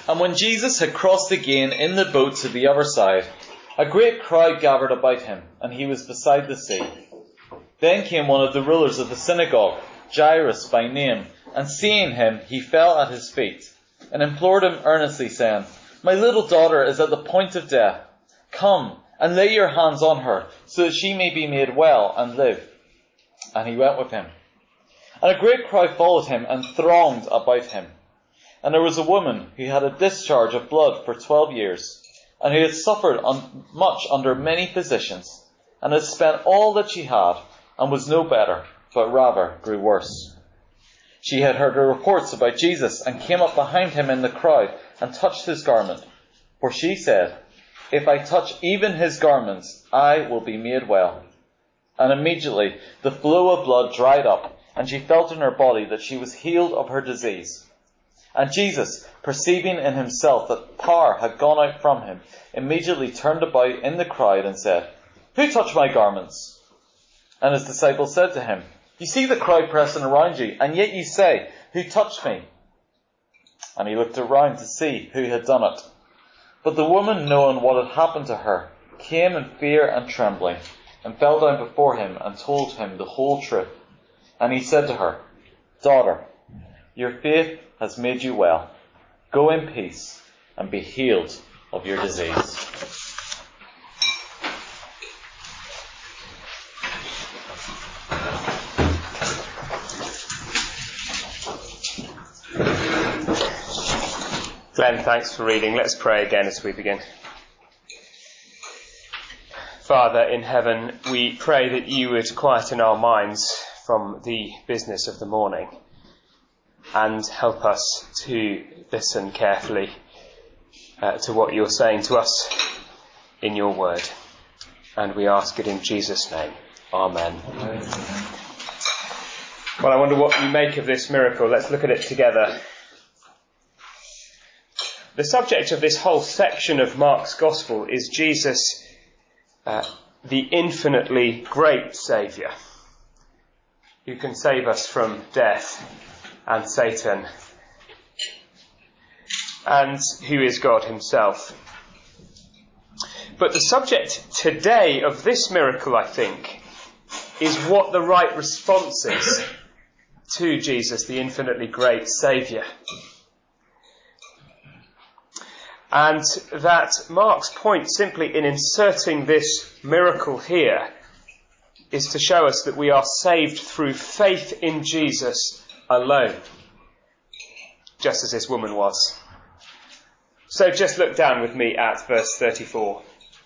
And when Jesus had crossed again in the boat to the other side, a great crowd gathered about him, and he was beside the sea. Then came one of the rulers of the synagogue, Jairus by name, and seeing him, he fell at his feet, and implored him earnestly, saying, "My little daughter is at the point of death. Come and lay your hands on her, so that she may be made well and live." And he went with him. And a great crowd followed him and thronged about him. And there was a woman who had a discharge of blood for 12 years, and who had suffered much under many physicians, and had spent all that she had, and was no better, but rather grew worse. She had heard the reports about Jesus, and came up behind him in the crowd, and touched his garment. For she said, "If I touch even his garments, I will be made well." And immediately the flow of blood dried up, and she felt in her body that she was healed of her disease. And Jesus, perceiving in himself that power had gone out from him, immediately turned about in the crowd and said, "Who touched my garments?" And his disciples said to him, "You see the crowd pressing around you, and yet you say, 'Who touched me?'" And he looked around to see who had done it. But the woman, knowing what had happened to her, came in fear and trembling, and fell down before him and told him the whole truth. And he said to her, "Daughter, your faith has made you well. Go in peace and be healed of your disease." Glenn, thanks for reading. Let's pray again as we begin. Father in heaven, we pray that you would quieten our minds from the business of the morning and help us to listen carefully to what you're saying to us in your word. And we ask it in Jesus' name. Amen. Well, I wonder what you make of this miracle. Let's look at it together. The subject of this whole section of Mark's Gospel is Jesus, the infinitely great Saviour, who can save us from death and Satan, and who is God himself. But the subject today of this miracle, I think, is what the right response is to Jesus, the infinitely great Saviour. And that Mark's point simply in inserting this miracle here is to show us that we are saved through faith in Jesus alone, just as this woman was. So just look down with me at verse 34.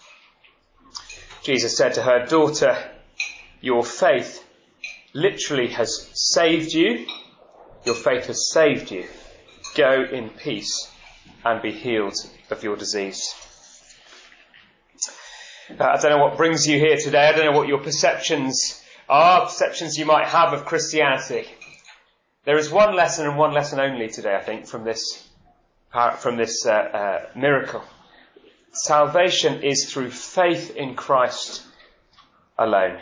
Jesus said to her, "Daughter, your faith literally has saved you. Your faith has saved you. Go in peace and be healed of your disease." I don't know what brings you here today. I don't know what your perceptions are, perceptions you might have of Christianity. There is one lesson and one lesson only today, I think, from this miracle. Salvation is through faith in Christ alone.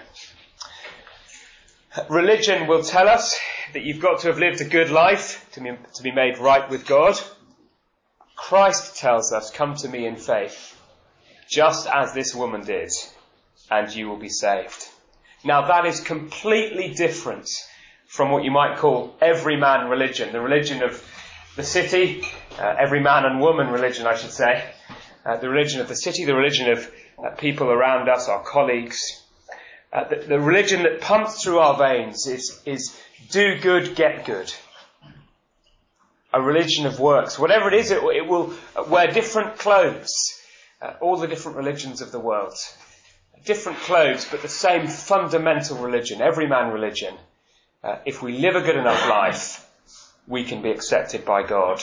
Religion will tell us that you've got to have lived a good life to be made right with God. Christ tells us, "Come to me in faith, just as this woman did, and you will be saved." Now that is completely different from what you might call everyman religion, the religion of the city, every man and woman religion, I should say, the religion of the city, the religion of people around us, our colleagues. The religion that pumps through our veins is do good, get good. A religion of works. Whatever it is, it will wear different clothes. All the different religions of the world. Different clothes, but the same fundamental religion, everyman religion. If we live a good enough life, we can be accepted by God.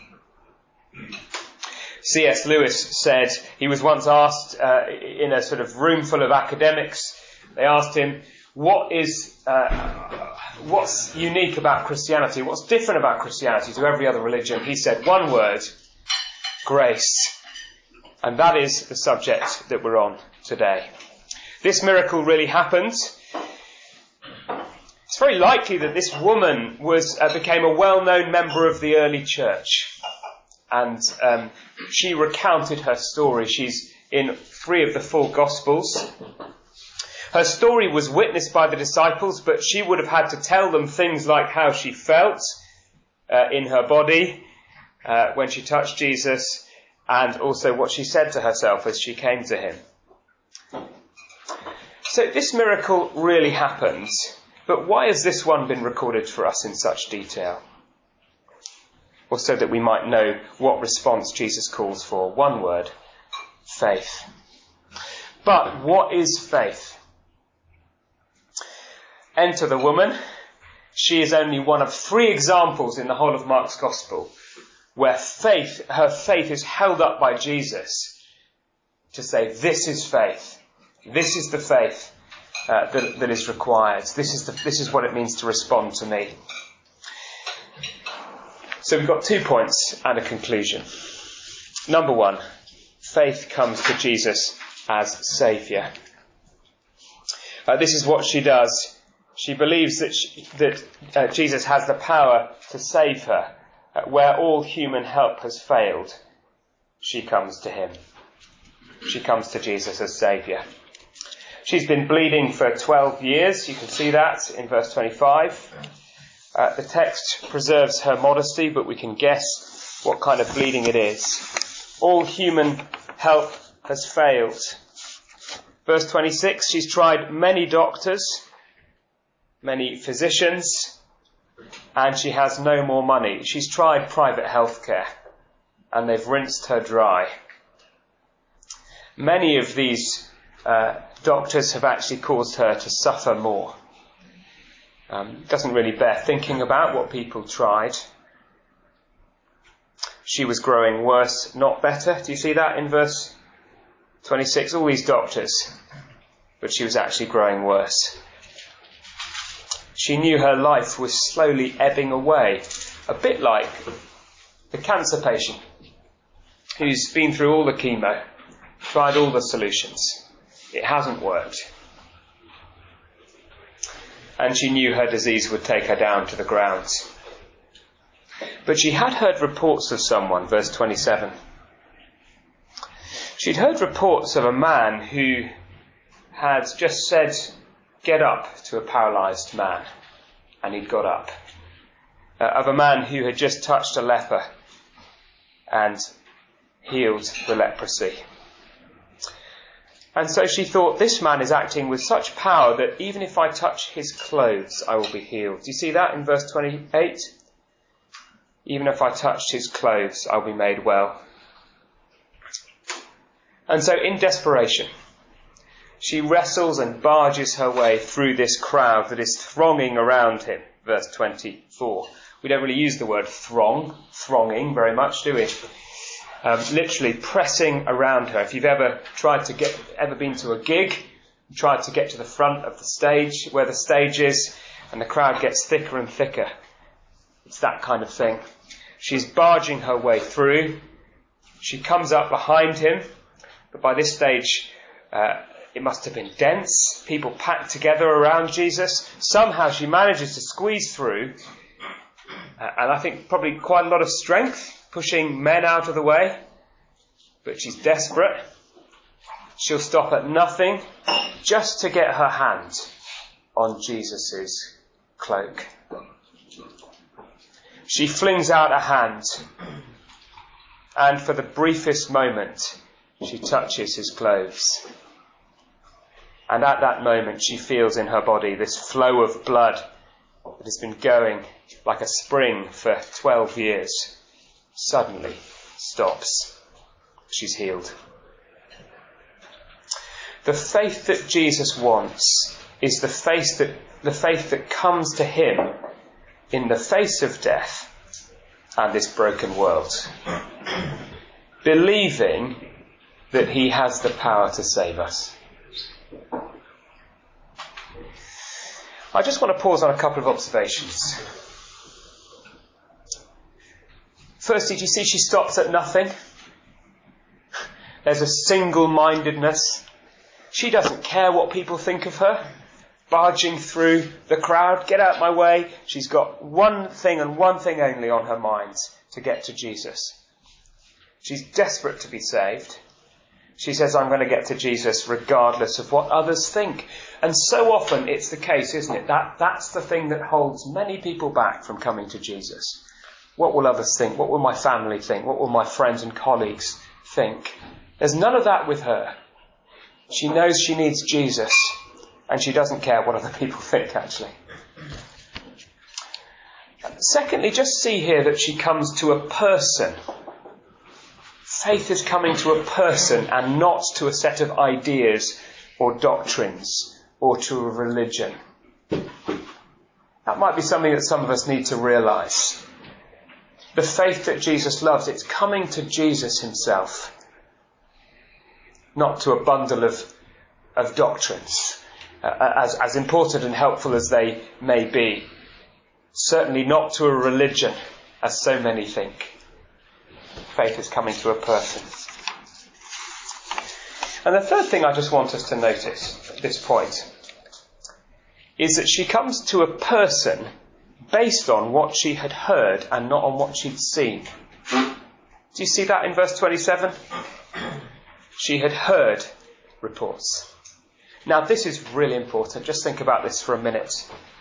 C.S. Lewis said, he was once asked in a sort of room full of academics, they asked him, what's unique about Christianity? What's different about Christianity to every other religion? He said one word, grace. And that is the subject that we're on today. This miracle really happened. It's very likely that this woman became a well-known member of the early church. And she recounted her story. She's in 3 of the 4 Gospels. Her story was witnessed by the disciples, but she would have had to tell them things like how she felt in her body when she touched Jesus, and also what she said to herself as she came to him. So this miracle really happened, but why has this one been recorded for us in such detail? Well, so that we might know what response Jesus calls for. One word: faith. But what is faith? Enter the woman. She is only one of 3 examples in the whole of Mark's Gospel where her faith is held up by Jesus to say, this is faith. This is the faith that is required. This is what it means to respond to me. So we've got 2 points and a conclusion. Number 1, faith comes to Jesus as Saviour. This is what she does. She believes that Jesus has the power to save her. Where all human help has failed, she comes to him. She comes to Jesus as Saviour. She's been bleeding for 12 years. You can see that in verse 25. The text preserves her modesty, but we can guess what kind of bleeding it is. All human help has failed. Verse 26, she's tried many doctors, many physicians, and she has no more money. She's tried private healthcare, and they've rinsed her dry. Many of these doctors have actually caused her to suffer more. Doesn't really bear thinking about what people tried. She was growing worse, not better. Do you see that in verse 26? All these doctors, but she was actually growing worse. She knew her life was slowly ebbing away, a bit like the cancer patient who's been through all the chemo, tried all the solutions. It hasn't worked. And she knew her disease would take her down to the ground. But she had heard reports of someone, verse 27. She'd heard reports of a man who had just said, "Get up," to a paralysed man, and he'd got up. Of a man who had just touched a leper and healed the leprosy. And so she thought, this man is acting with such power that even if I touch his clothes, I will be healed. Do you see that in verse 28? Even if I touched his clothes, I'll be made well. And so in desperation, she wrestles and barges her way through this crowd that is thronging around him. Verse 24. We don't really use the word thronging very much, do we? Literally pressing around her. If you've ever been to a gig, tried to get to the front of the stage, where the stage is, and the crowd gets thicker and thicker. It's that kind of thing. She's barging her way through. She comes up behind him, but by this stage, it must have been dense. People packed together around Jesus. Somehow she manages to squeeze through, and I think probably quite a lot of strength, pushing men out of the way. But she's desperate. She'll stop at nothing just to get her hand on Jesus' cloak. She flings out a hand, and for the briefest moment, she touches his clothes. And at that moment, she feels in her body this flow of blood that has been going like a spring for 12 years. Suddenly stops. She's healed. The faith that Jesus wants is the faith that comes to him in the face of death and this broken world, believing that he has the power to save us. I just want to pause on a couple of observations. Firstly, do you see she stops at nothing? There's a single-mindedness. She doesn't care what people think of her. Barging through the crowd, get out my way. She's got one thing and one thing only on her mind: to get to Jesus. She's desperate to be saved. She says, I'm going to get to Jesus regardless of what others think. And so often it's the case, isn't it? That's the thing that holds many people back from coming to Jesus. What will others think? What will my family think? What will my friends and colleagues think? There's none of that with her. She knows she needs Jesus, and she doesn't care what other people think, actually. Secondly, just see here that she comes to a person. Faith is coming to a person and not to a set of ideas or doctrines or to a religion. That might be something that some of us need to realise. The faith that Jesus loves, it's coming to Jesus himself, not to a bundle of doctrines, as important and helpful as they may be. Certainly not to a religion, as so many think. Faith is coming to a person. And the third thing I just want us to notice at this point is that she comes to a person based on what she had heard and not on what she'd seen. Do you see that in verse 27? She had heard reports. Now this is really important. Just think about this for a minute.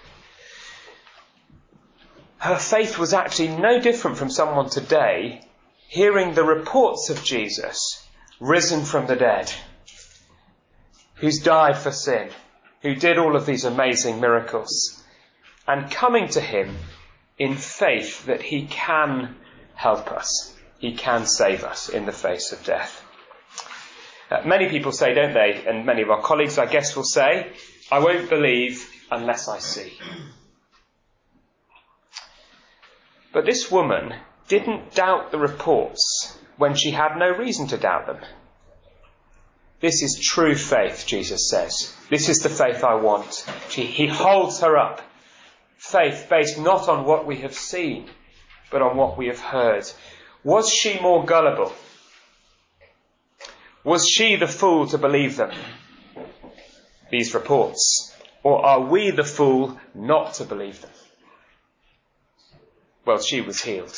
Her faith was actually no different from someone today hearing the reports of Jesus risen from the dead, who's died for sin, who did all of these amazing miracles, and coming to him in faith that he can help us, he can save us in the face of death. Many people say, don't they, and many of our colleagues I guess will say, I won't believe unless I see. But this woman didn't doubt the reports when she had no reason to doubt them. This is true faith, Jesus says. This is the faith I want. He holds her up. Faith based not on what we have seen, but on what we have heard. Was she more gullible? Was she the fool to believe them, these reports? Or are we the fool not to believe them? Well, she was healed.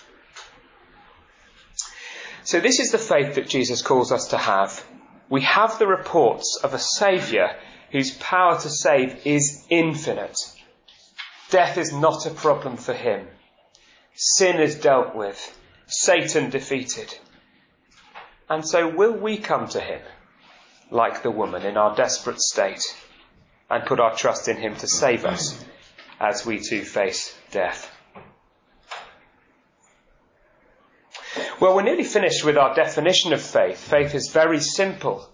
So this is the faith that Jesus calls us to have. We have the reports of a Saviour whose power to save is infinite. Death is not a problem for him. Sin is dealt with. Satan defeated. And so will we come to him, like the woman in our desperate state, and put our trust in him to save us as we too face death? Well, we're nearly finished with our definition of faith. Faith is very simple.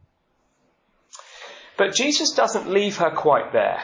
But Jesus doesn't leave her quite there.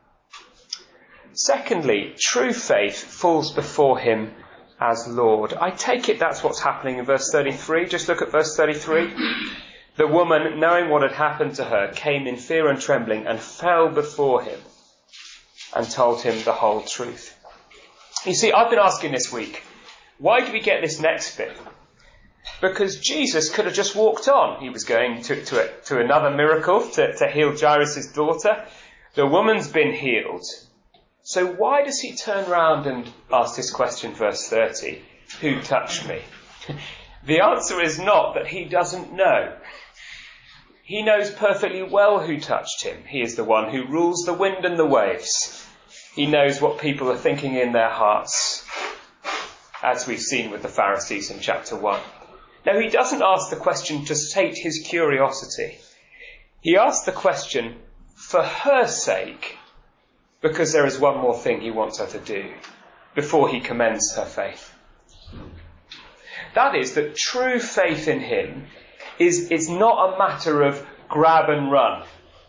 Secondly, true faith falls before him as Lord. I take it that's what's happening in verse 33. Just look at verse 33. The woman, knowing what had happened to her, came in fear and trembling and fell before him and told him the whole truth. You see, I've been asking this week, why do we get this next bit? Because Jesus could have just walked on. He was going to another miracle to heal Jairus' daughter. The woman's been healed. So why does he turn round and ask this question, verse 30? Who touched me? The answer is not that he doesn't know. He knows perfectly well who touched him. He is the one who rules the wind and the waves. He knows what people are thinking in their hearts, as we've seen with the Pharisees in chapter 1. Now, he doesn't ask the question to sate his curiosity. He asks the question for her sake, because there is one more thing he wants her to do before he commends her faith. That is, that true faith in him is not a matter of grab and run,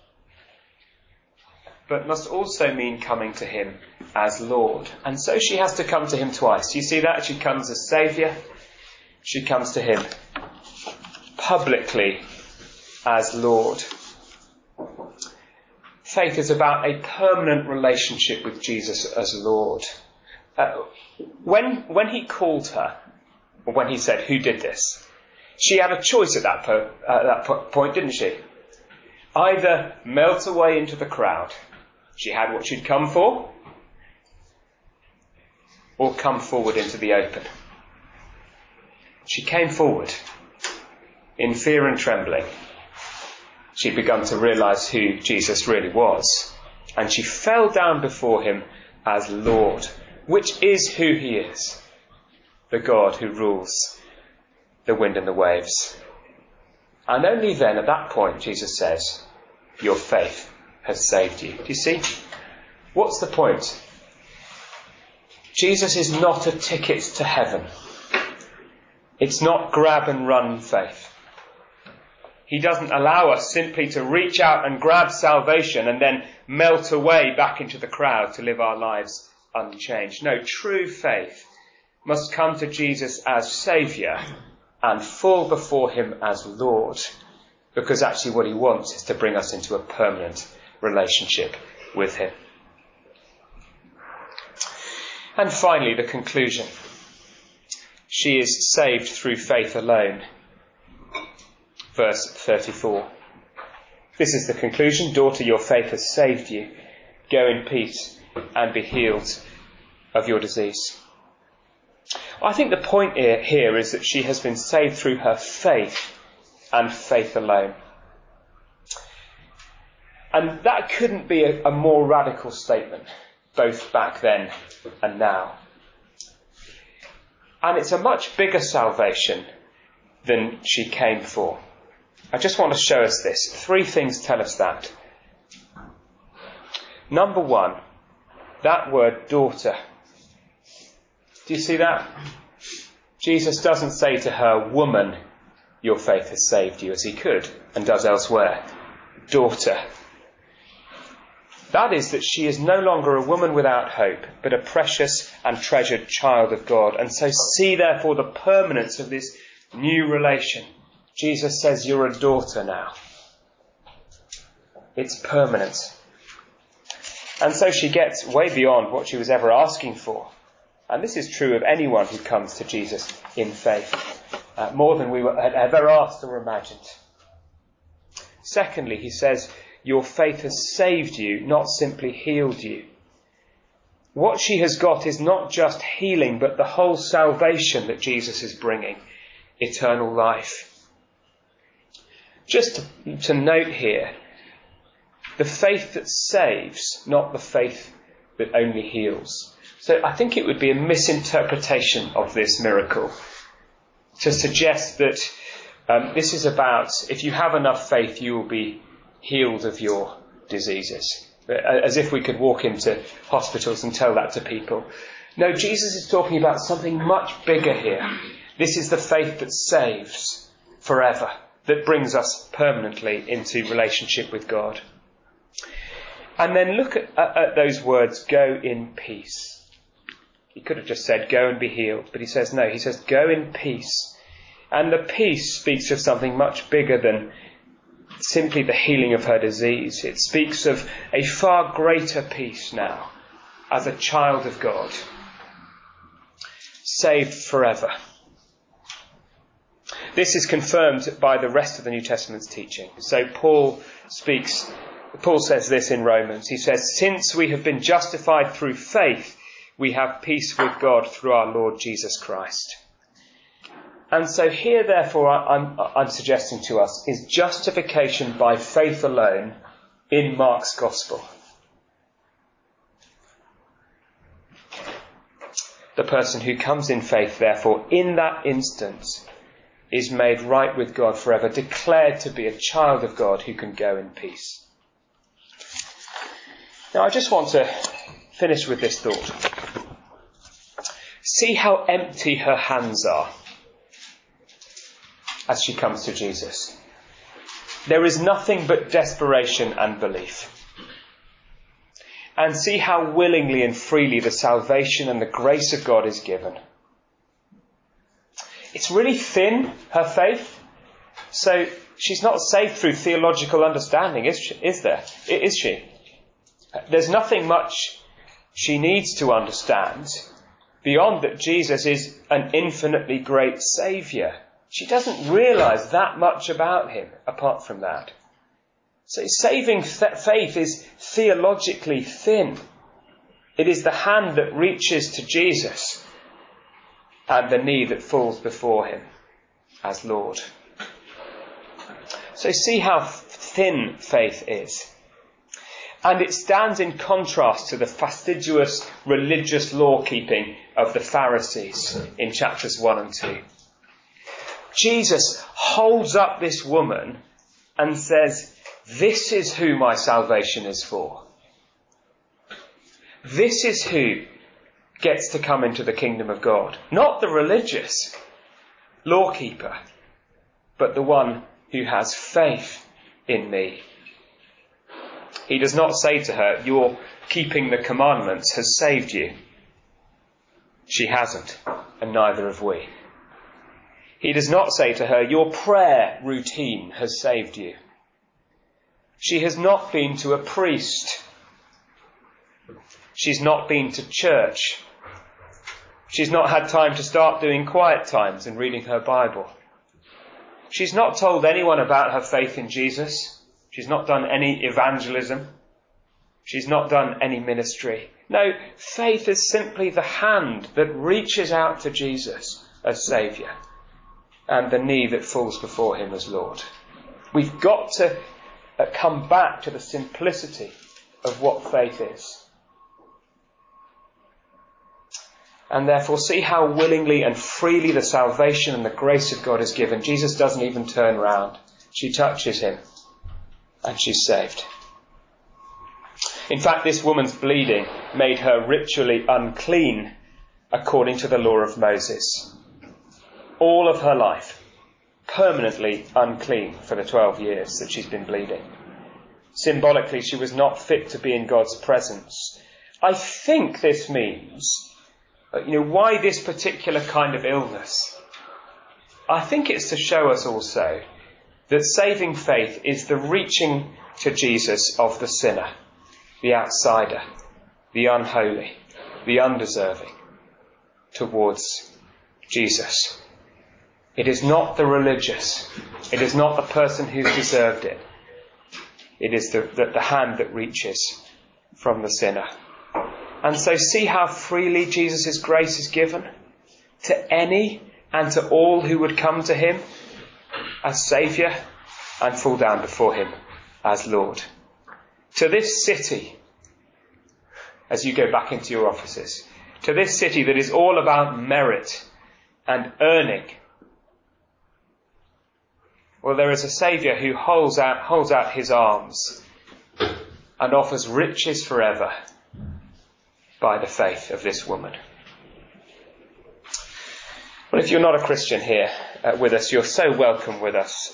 but must also mean coming to him as Lord. And so she has to come to him twice. You see that? She comes as Saviour. She comes to him publicly as Lord. Faith is about a permanent relationship with Jesus as Lord. When he called her, or when he said, who did this? She had a choice at that point, didn't she? Either melt away into the crowd. She had what she'd come for, or come forward into the open. she came forward in fear and trembling. She'd begun to realise who Jesus really was, and she fell down before him as Lord, which is who he is, the God who rules the wind and the waves. And only then, at that point, Jesus says, your faith has saved you. Do you see? What's the point? Jesus is not a ticket to heaven. It's not grab and run faith. He doesn't allow us simply to reach out and grab salvation and then melt away back into the crowd to live our lives unchanged. No, true faith must come to Jesus as Saviour and fall before him as Lord, because actually what he wants is to bring us into a permanent relationship with him. And finally, the conclusion. She is saved through faith alone. Verse 34. This is the conclusion. Daughter, your faith has saved you. Go in peace and be healed of your disease. I think the point here is that she has been saved through her faith and faith alone. And that couldn't be a more radical statement, both back then and now. And it's a much bigger salvation than she came for. I just want to show us this. 3 things tell us that. Number 1, that word daughter. Do you see that? Jesus doesn't say to her, woman, your faith has saved you, as he could and does elsewhere. Daughter. That is that she is no longer a woman without hope, but a precious and treasured child of God. And so see therefore the permanence of this new relation. Jesus says you're a daughter now. It's permanent. And so she gets way beyond what she was ever asking for. And this is true of anyone who comes to Jesus in faith, more than we had ever asked or imagined. Secondly, he says, your faith has saved you, not simply healed you. What she has got is not just healing, but the whole salvation that Jesus is bringing, eternal life. Just to note here, the faith that saves, not the faith that only heals. So I think it would be a misinterpretation of this miracle to suggest that this is about, if you have enough faith, you will be healed of your diseases. As if we could walk into hospitals and tell that to people. No, Jesus is talking about something much bigger here. This is the faith that saves forever, that brings us permanently into relationship with God. And then look at those words, go in peace. He could have just said, go and be healed. But he says, no, he says, go in peace. And the peace speaks of something much bigger than simply the healing of her disease. It speaks of a far greater peace now as a child of God, saved forever. This is confirmed by the rest of the New Testament's teaching. So Paul says this in Romans. He says, since we have been justified through faith, we have peace with God through our Lord Jesus Christ. And so here, therefore, I'm suggesting to us is justification by faith alone in Mark's Gospel. The person who comes in faith, therefore, in that instant, is made right with God forever, declared to be a child of God who can go in peace. Now, I just want to finish with this thought. See how empty her hands are as she comes to Jesus. There is nothing but desperation and belief. And see how willingly and freely the salvation and the grace of God is given. It's really thin, her faith. So she's not saved through theological understanding, is she? There's nothing much she needs to understand beyond that Jesus is an infinitely great Saviour. She doesn't realise that much about him apart from that. So saving faith is theologically thin. It is the hand that reaches to Jesus and the knee that falls before him. as Lord. So see how thin faith is. And it stands in contrast to the fastidious religious law-keeping of the Pharisees in chapters 1 and 2. Jesus holds up this woman and says, this is who my salvation is for. This is who gets to come into the kingdom of God. Not the religious law-keeper, but the one who has faith in me. He does not say to her, your keeping the commandments has saved you. She hasn't, and neither have we. He does not say to her, your prayer routine has saved you. She has not been to a priest. She's not been to church. She's not had time to start doing quiet times and reading her Bible. She's not told anyone about her faith in Jesus. She's not done any evangelism. She's not done any ministry. No, faith is simply the hand that reaches out to Jesus as Saviour and the knee that falls before him as Lord. We've got to come back to the simplicity of what faith is. And therefore see how willingly and freely the salvation and the grace of God is given. Jesus doesn't even turn round. She touches him and she's saved. In fact, this woman's bleeding made her ritually unclean according to the law of Moses. All of her life, permanently unclean for the 12 years that she's been bleeding. Symbolically, she was not fit to be in God's presence. I think this means, why this particular kind of illness? I think it's to show us also that saving faith is the reaching to Jesus of the sinner, the outsider, the unholy, the undeserving, towards Jesus. It is not the religious. It is not the person who's deserved it. It is the hand that reaches from the sinner. And so see how freely Jesus' grace is given to any and to all who would come to him as Saviour and fall down before him as Lord. To this city, as you go back into your offices, to this city that is all about merit and earning, well, there is a Saviour who holds out his arms and offers riches forever by the faith of this woman. Well, if you're not a Christian here with us, you're so welcome with us.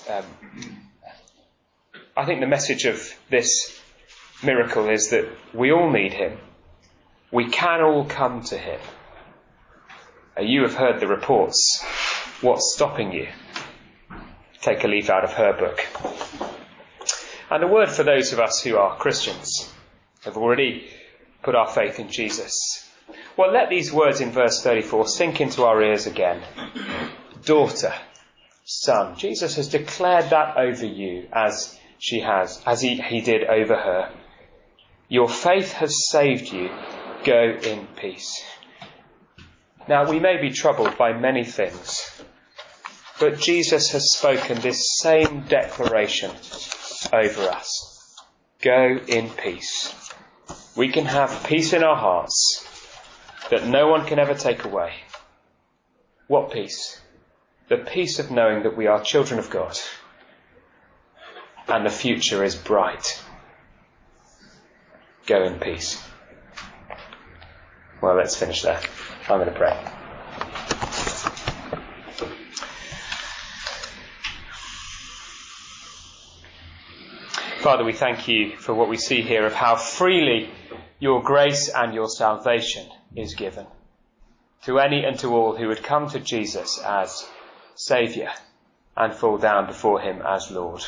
I think the message of this miracle is that we all need him. We can all come to him. You have heard the reports. What's stopping you? Take a leaf out of her book. And a word for those of us who are Christians, have already put our faith in Jesus. Well, let these words in verse 34 sink into our ears again. Daughter, son. Jesus has declared that over you as he did over her. Your faith has saved you. Go in peace. Now, we may be troubled by many things, but Jesus has spoken this same declaration over us. Go in peace. We can have peace in our hearts that no one can ever take away. What peace? The peace of knowing that we are children of God and the future is bright. Go in peace. Well, let's finish there. I'm going to pray. Father, we thank you for what we see here of how freely your grace and your salvation is given to any and to all who would come to Jesus as Saviour and fall down before him as Lord.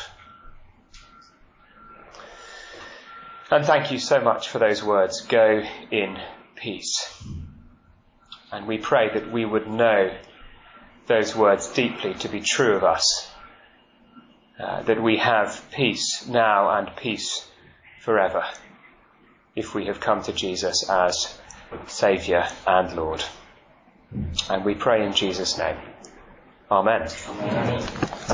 And thank you so much for those words, go in peace. And we pray that we would know those words deeply to be true of us. That we have peace now and peace forever if we have come to Jesus as Saviour and Lord. And we pray in Jesus' name. Amen. Amen.